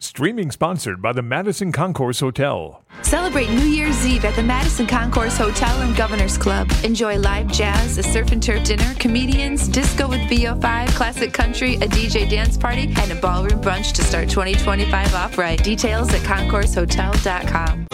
Streaming sponsored by the Madison Concourse Hotel. Celebrate New Year's Eve at the Madison Concourse Hotel and Governor's Club. Enjoy live jazz, a surf and turf dinner, comedians, disco with VO5, classic country, a DJ dance party, and a ballroom brunch to start 2025 off right. Details at concoursehotel.com.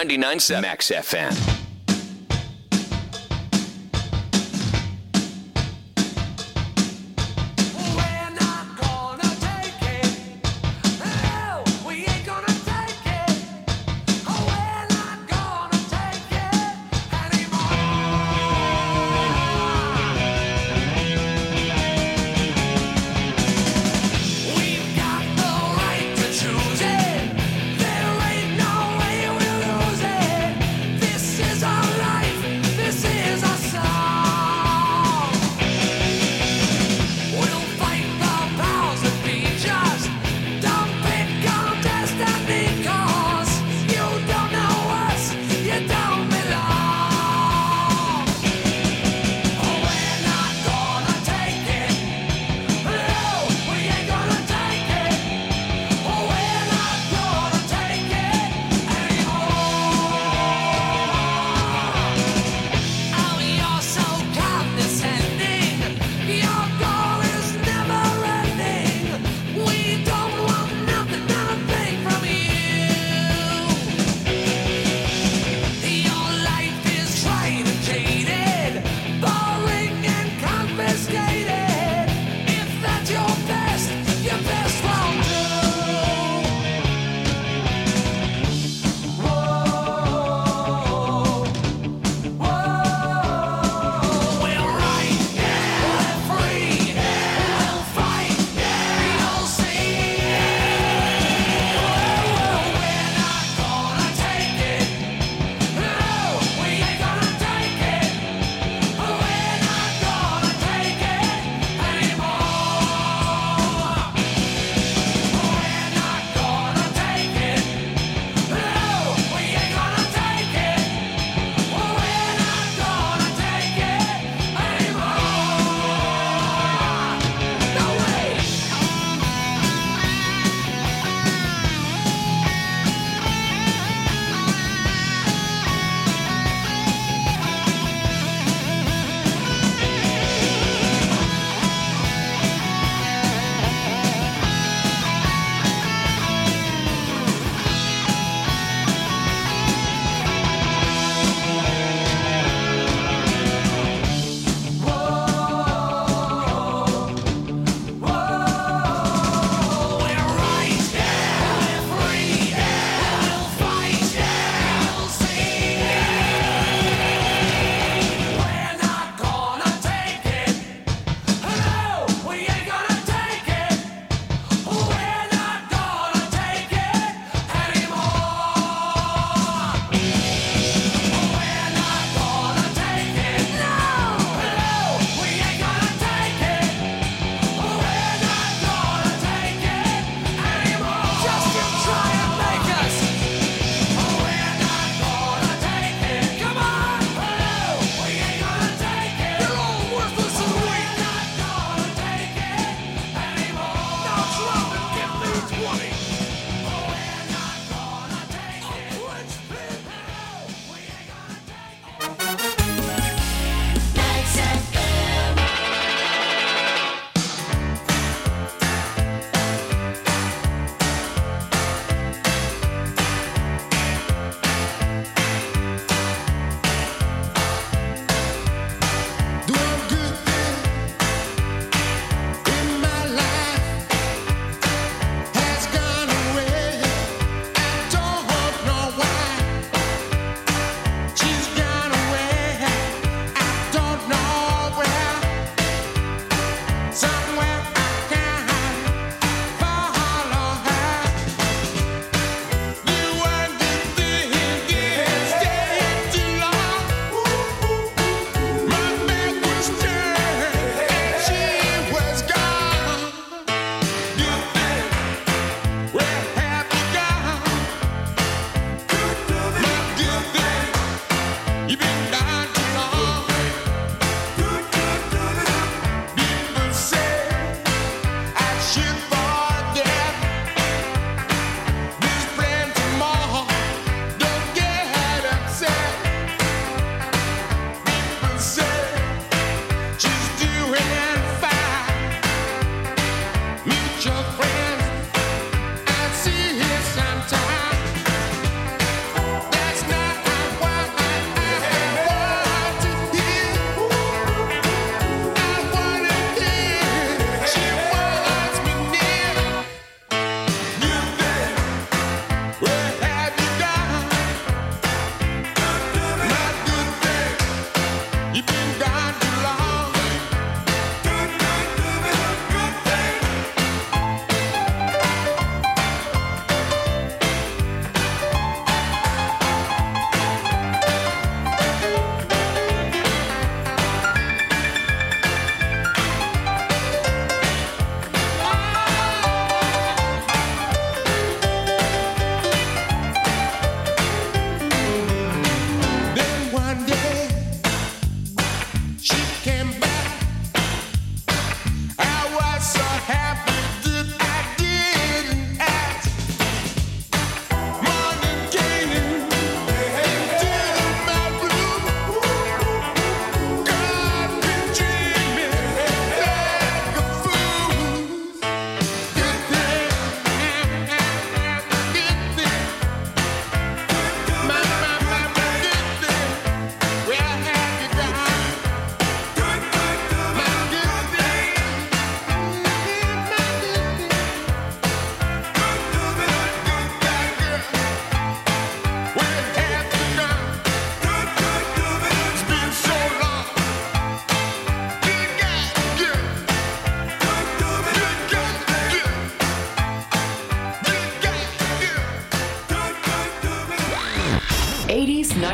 99.7 Max FM. This is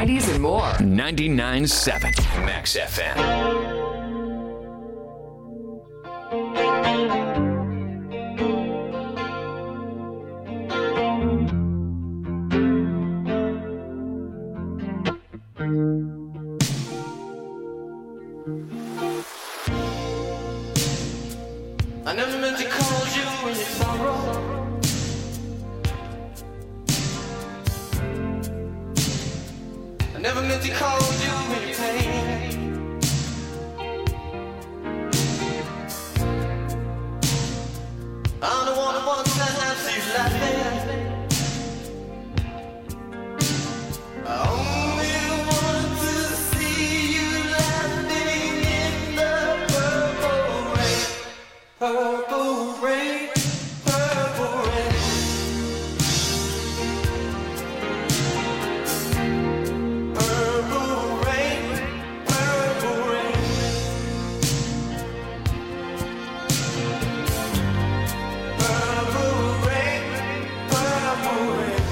90s, and more. 99.7 Max FM. I never meant to call you in your sorrow. I never meant to call you in your pain. I'm the one who wants to have you laughing. I only want to see you laughing in the purple rain. Purple rain, purple rain. Purple rain, purple rain. Purple rain, purple rain.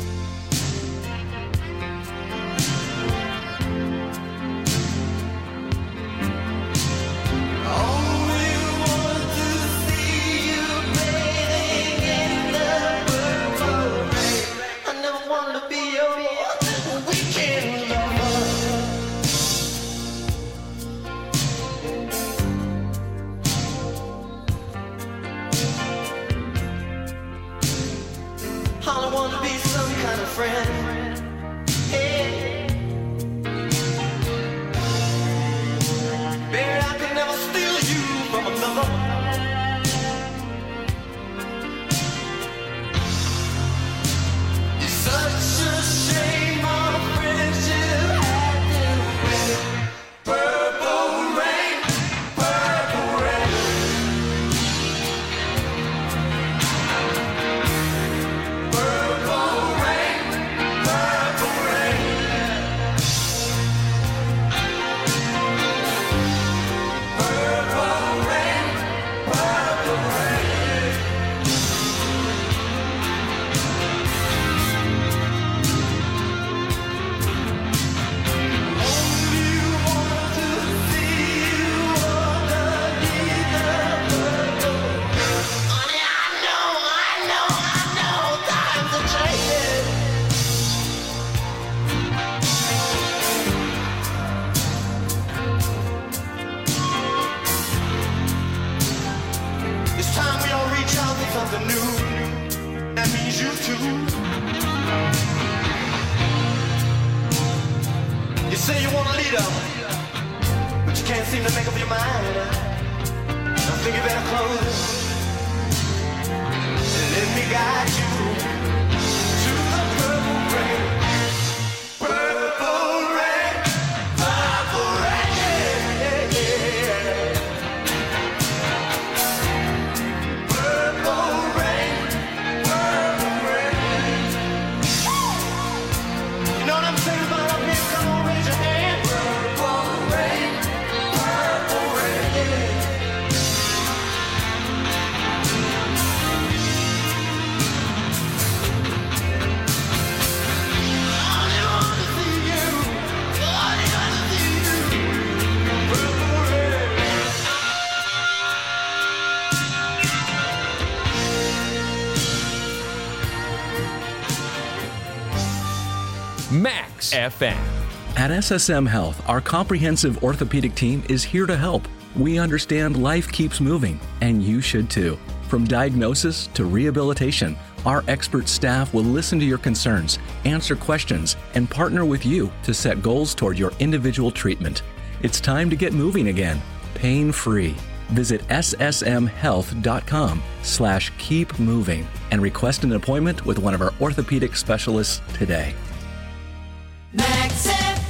Only want to see you bathing in the purple rain. I never wanted to be your weekend lover. All I want to be some kind of friend. Hey. Baby, I could never steal you from another. It's such a shame our friendship had to end. Purple rain, purple rain. Purple rain, purple rain. Purple rain, purple rain. Only want to see you underneath the purple rain. Honey, I know, times are changing. It's time we all reach out for something new. That means you too. You say you want a leader, but you can't seem to make up your mind. I think you better close and let me guide you to the purple rain. Purple rain, purple rain. Purple rain, purple rain. You know what I'm saying about up here? Come on, raise your hand. Purple rain, purple rain. I want to see you. I want to see you. Purple rain. Max FM. At SSM Health, our comprehensive orthopedic team is here to help. We understand life keeps moving, and you should too. From diagnosis to rehabilitation, our expert staff will listen to your concerns, answer questions, and partner with you to set goals toward your individual treatment. It's time to get moving again, pain-free. Visit ssmhealth.com/keepmoving and request an appointment with one of our orthopedic specialists today. Max FM.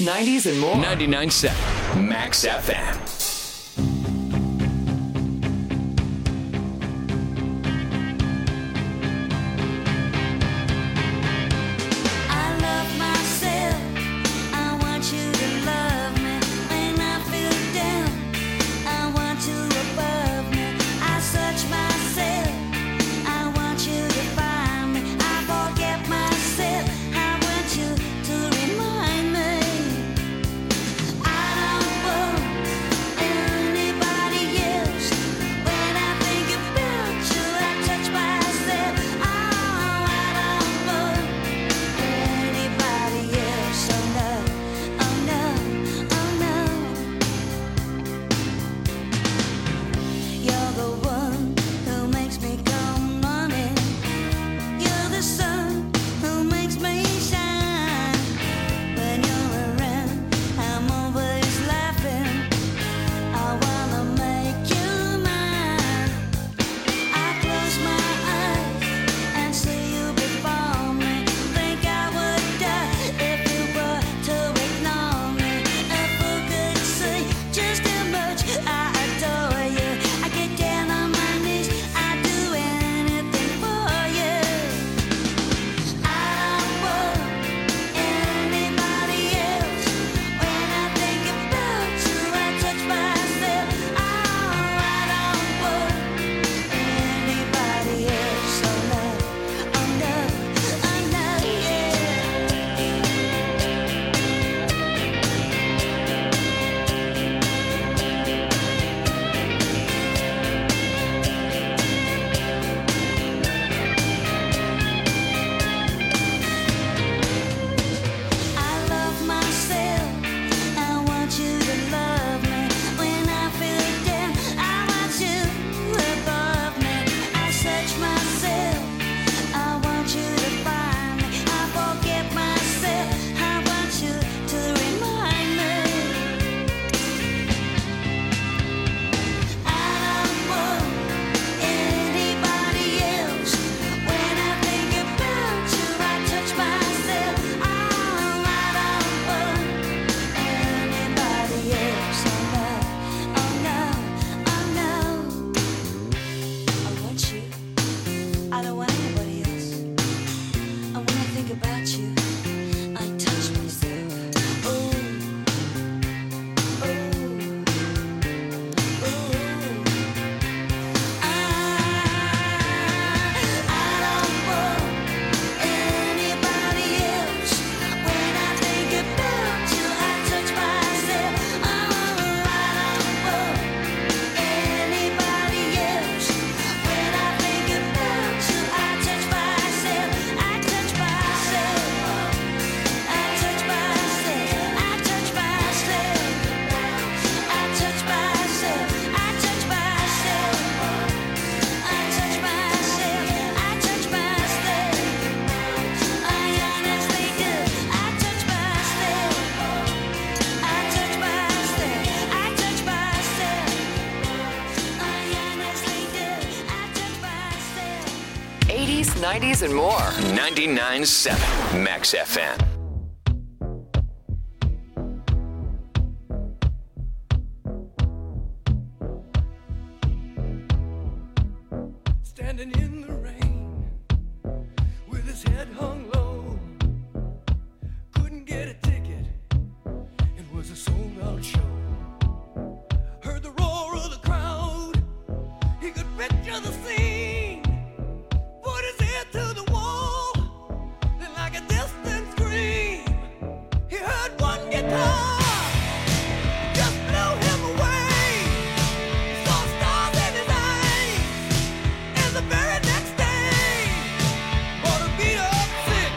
90s, and more. 99.7 Max FM. '80s, '90s, and more. 99.7 Max FM. Standing in the rain with his head hung low, couldn't get a ticket, it was a sold-out show. Heard the roar of the crowd, he could picture the scene, put his ear to the wall, then like a distant scream, he heard one guitar. The very next day, bought a beat up 6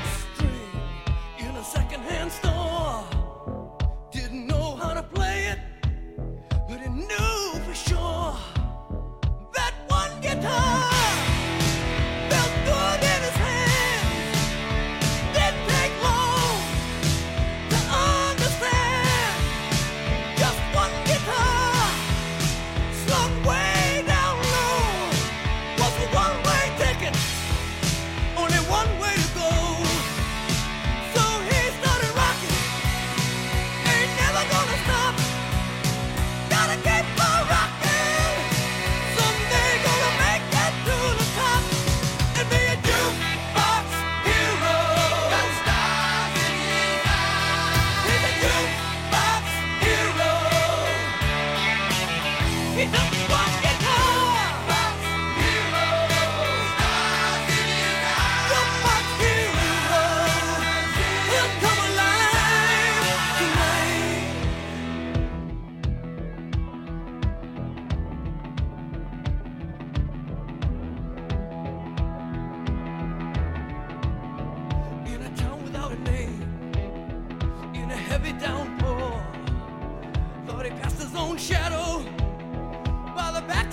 Shadow by the back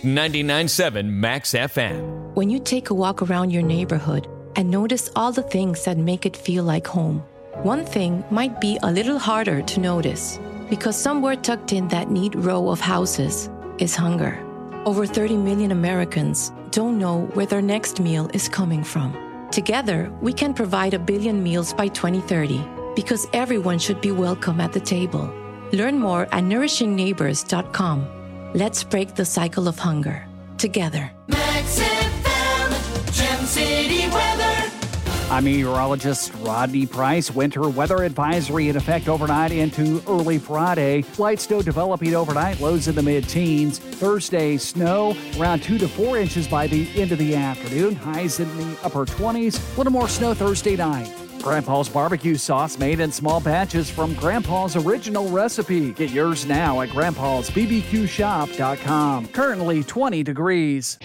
99.7 Max FM. When you take a walk around your neighborhood and notice all the things that make it feel like home, one thing might be a little harder to notice because somewhere tucked in that neat row of houses is hunger. Over 30 million Americans don't know where their next meal is coming from. Together, we can provide 1 billion meals by 2030 because everyone should be welcome at the table. Learn more at nourishingneighbors.com. Let's break the cycle of hunger together. Max FM, Gem City weather. I'm meteorologist Rodney Price. Winter weather advisory in effect overnight into early Friday. Light snow developing overnight, lows in the mid-teens. Thursday, snow around 2 to 4 inches by the end of the afternoon. Highs in the upper 20s. A little more snow Thursday night. Grandpa's barbecue sauce made in small batches from Grandpa's original recipe. Get yours now at grandpa'sbbqshop.com. Currently 20 degrees.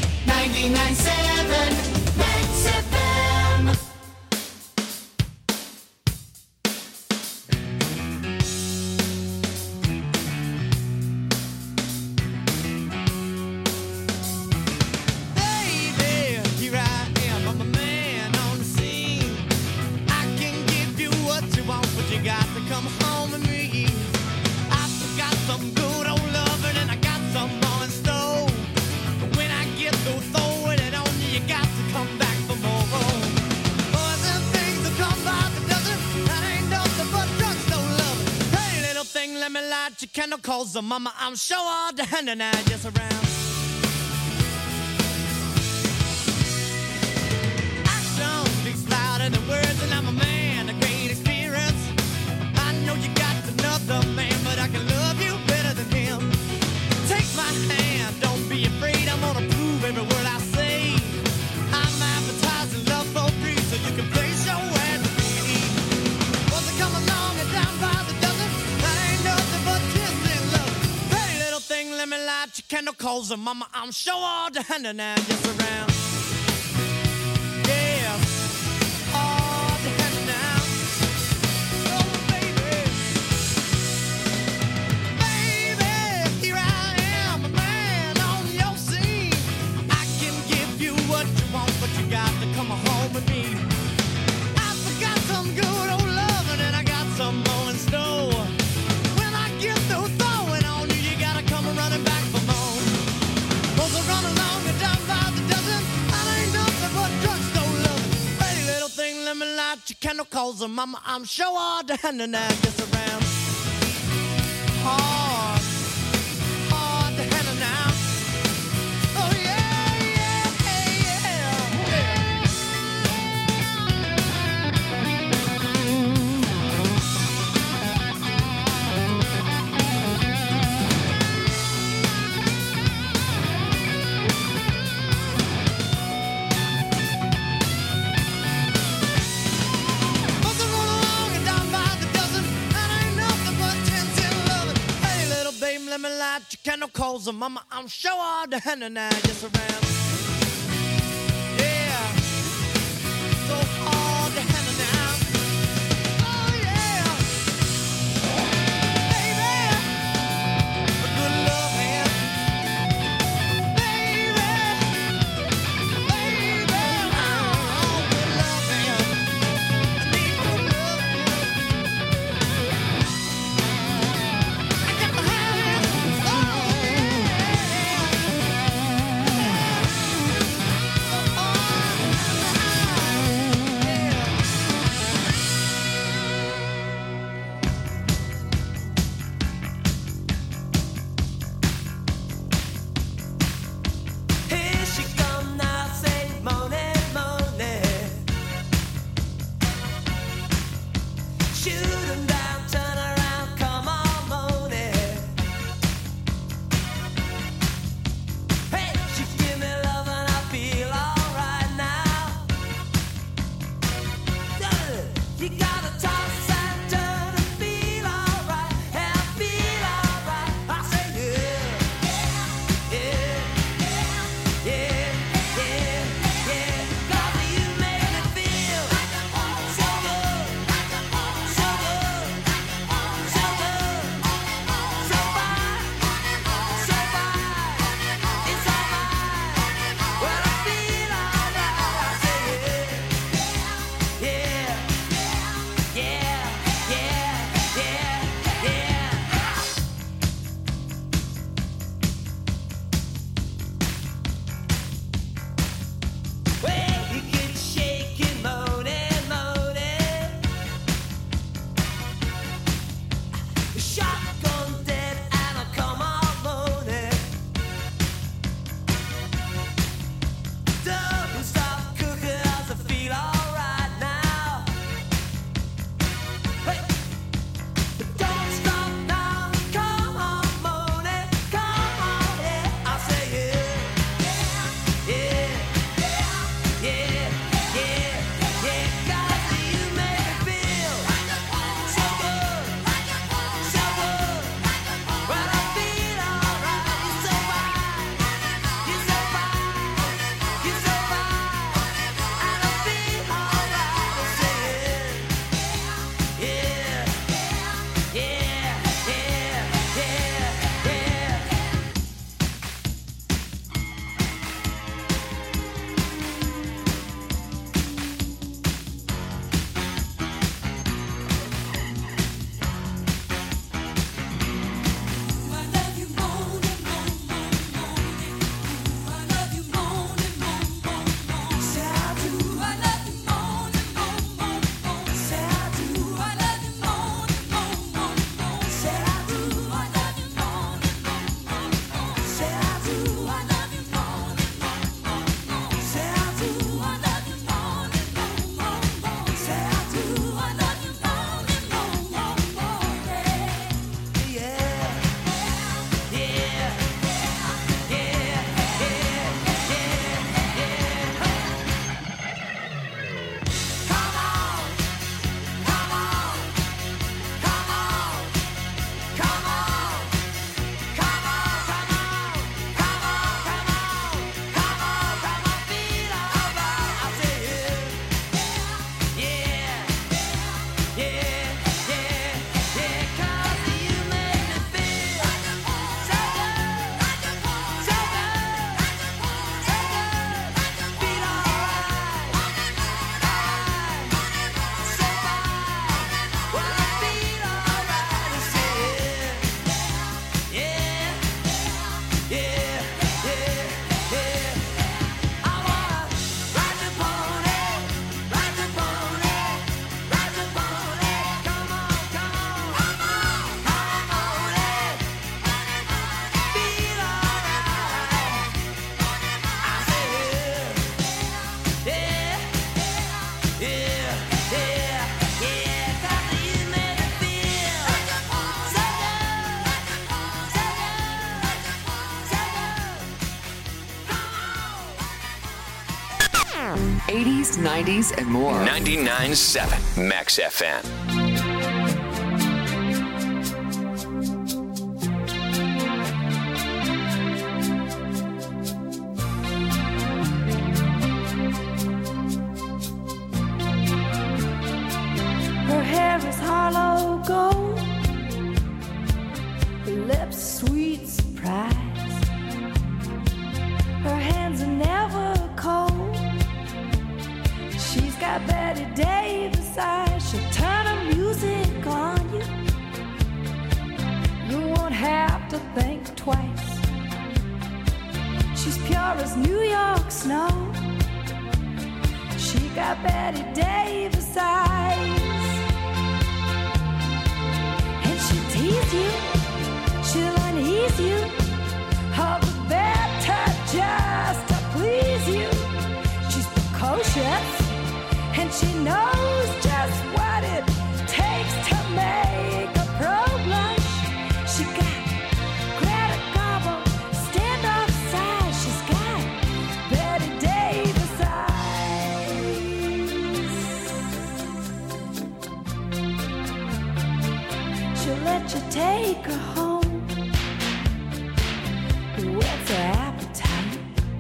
99.7 Max FM. Baby, here I am, I'm a man on the scene. I can give you what you want, but you got to come home with me. I've got some good old loving and I got some more in store. But when I get through throwing it on you, you got to come back for more. Boys and things that come by the dozen, that ain't nothing but drugstore love. Hey, little thing, let me light your candle, cause the mama, I'm sure all the hand and I just around. Action speaks louder than words, and I'm a man of great experience. I know you got another man, but I can love you better than him. Take my hand, don't be afraid, I'm gonna prove every word I say. I'm advertising love for free, so you can place your ad to me. Once I come along and down by the dozen, that ain't nothing but kissing love. Hey, little thing, let me light your candle, cause the mama, I'm sure all the hand and I just around. Yeah, all the hand and now. Oh, baby. Baby, here I am, a man on your scene. I can give you what you want, but you got to come home with me. I forgot some good old loving and I got some more in store. When I get through throwing on you, you gotta come running back for more. Cause I run along and down by the dozen, that ain't nothing but drugstore loving. Hey, little thing, let me light your candle, cause the mama, I'm sure all the hand and I just around. Hard, hard to handle now. Oh yeah, yeah, Must have run along and down by the dozen, that ain't nothing but 10 loving. Hey, little babe, let me light your candle, cause the mama, I'm sure all the hand and I just around. Yeah, so hard to handle now. Oh yeah, baby, a good love hand. Baby, oh, good love hand. I need good love hand. I got my hand, oh yeah. 80s, 90s, and more. 99.7 Max FM. Her hair is hollow gold, her lips sweet surprise. Her hands are never cold. She's got Betty Davis eyes. She'll turn her music on you. You won't have to think twice. She's pure as New York snow. She got Betty Davis eyes. She'll tease you, she'll unease you, all the better just to please you. She's precocious, and she knows just what it takes to make a pro blush. She got Greta Garbo, standoff size. She's got Betty Davis eyes. She'll let you take her home, whet's her appetite.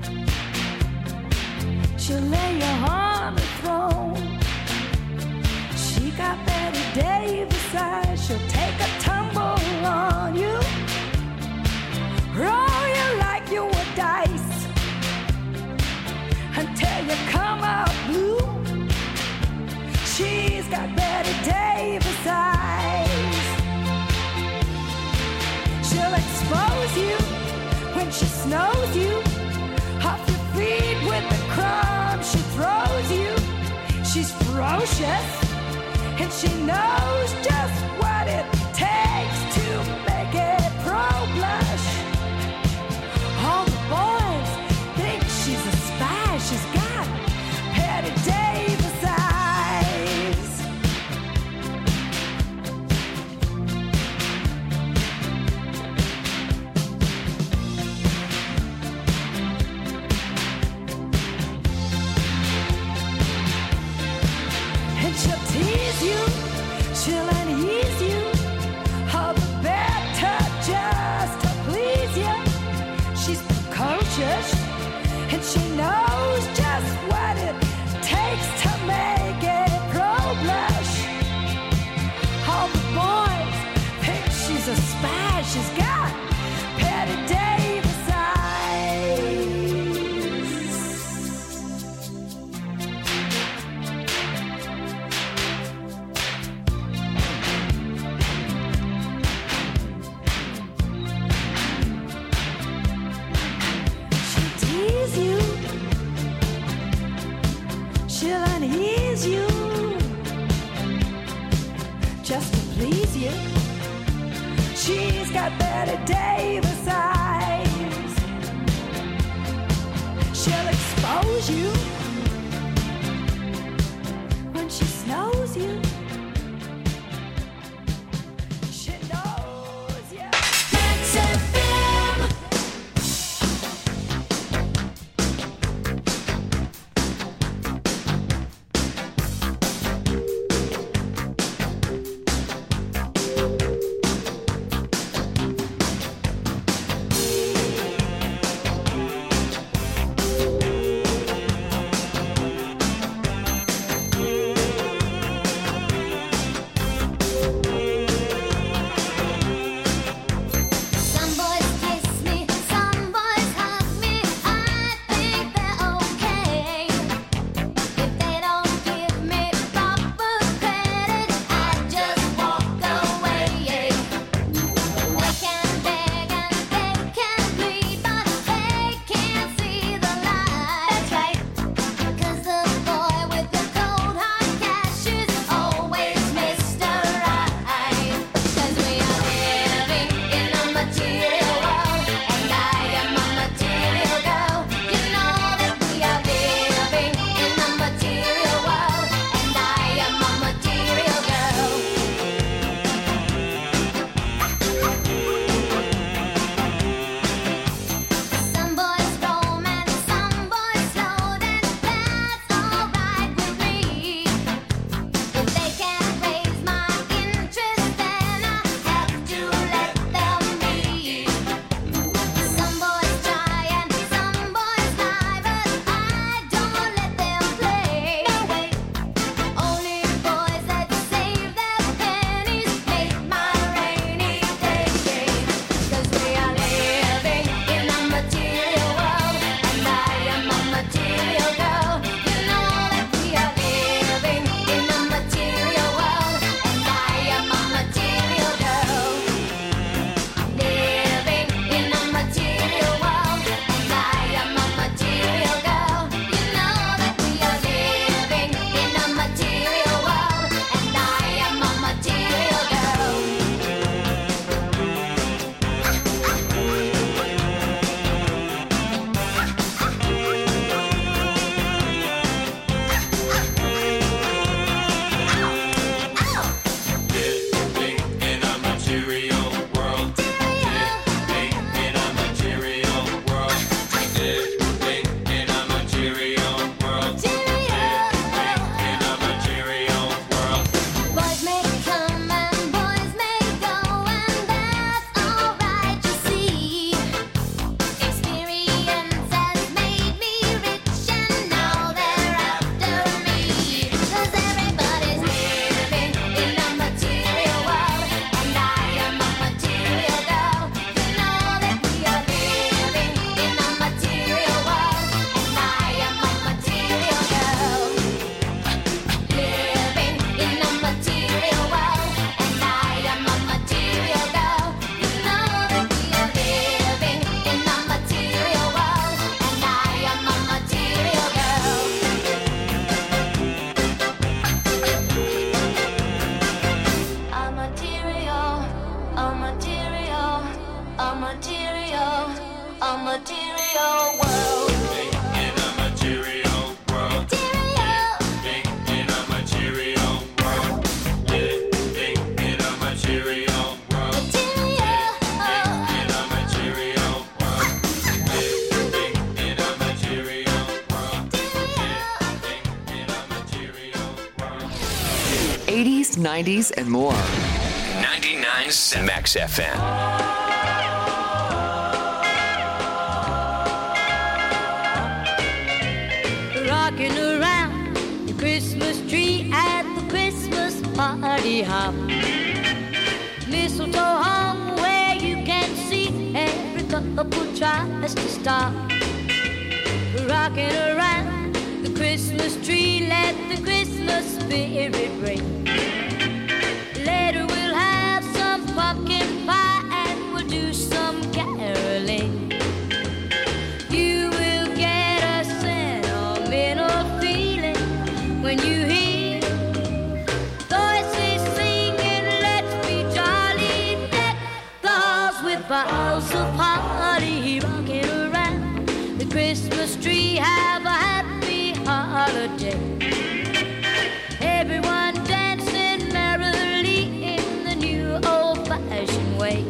She'll lay you on the throne. She got Betty Davis eyes. She'll take a tumble on you, roll you like you were dice, until you come out blue. She's got Betty Davis eyes. She'll expose you when she snows you, off your feet with the crumbs she throws you. She's ferocious, and she knows just what it takes to make it pro blush. All the boys think she's a spy. She's got Betty Davis eyes. And she'll tease you, she'll unease you, all the better just to please you. She's precocious, and she knows just what it takes to make it pro blush. All the boys think she's a spy. She's got Betty Davis eyes. She'll tease you, she'll unease you, just to please you. She's got Betty Davis eyes. She'll expose you when she snows you. She knows you. Max FM. material world. In a material world. Living in a material world. Living in a material world. Living in a material world. Living in a material world. Living in a material world. 80s, 90s, and more. 99.7 Max FM. Rocking around the Christmas tree at the Christmas party hop. Mistletoe hung where you can see every couple tries to stop. Rocking around the Christmas tree, let the Christmas spirit ring. Later we'll have some pumpkin pie and we'll do some caroling. You will get a sentimental feeling when you hear voices singing, let's be jolly, deck the halls with boughs of holly. Rocking around the Christmas tree, have a happy holiday. Everyone dancing merrily in the new old-fashioned way.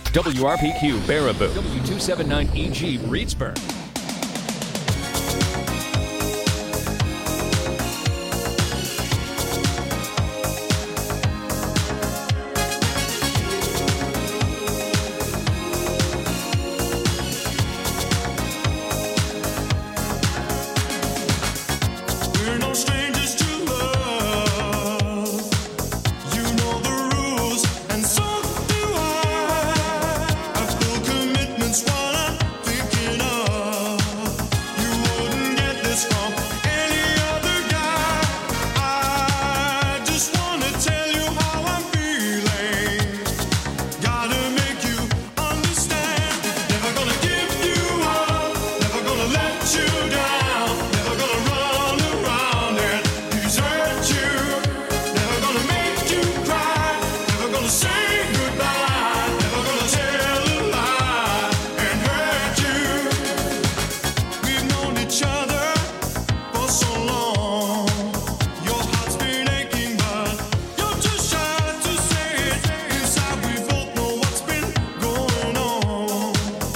WRPQ Baraboo, W279EG Reedsburg,